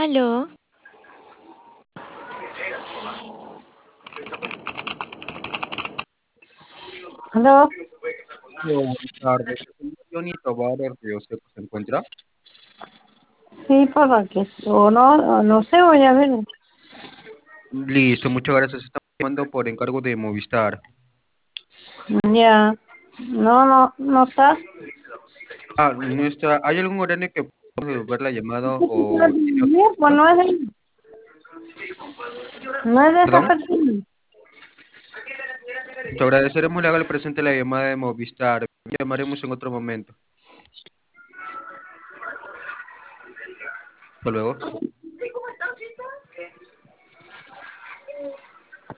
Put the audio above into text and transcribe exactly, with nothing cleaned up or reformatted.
Aló, ¿Aló? Hola, buenas tardes. Johnny Tobar del Río Seco se encuentra. Sí, para que, o no, o no sé, voy a ver. Listo, muchas gracias. Estamos llamando por encargo de Movistar. Ya, no, no, no está. Ah, no está. ¿Hay algún horario que podamos devolver la llamada o tiene otro Pues número? no es de, no es de esa Perdón. persona. Te agradeceremos le haga el presente la llamada de Movistar. Llamaremos en otro momento. Hasta luego.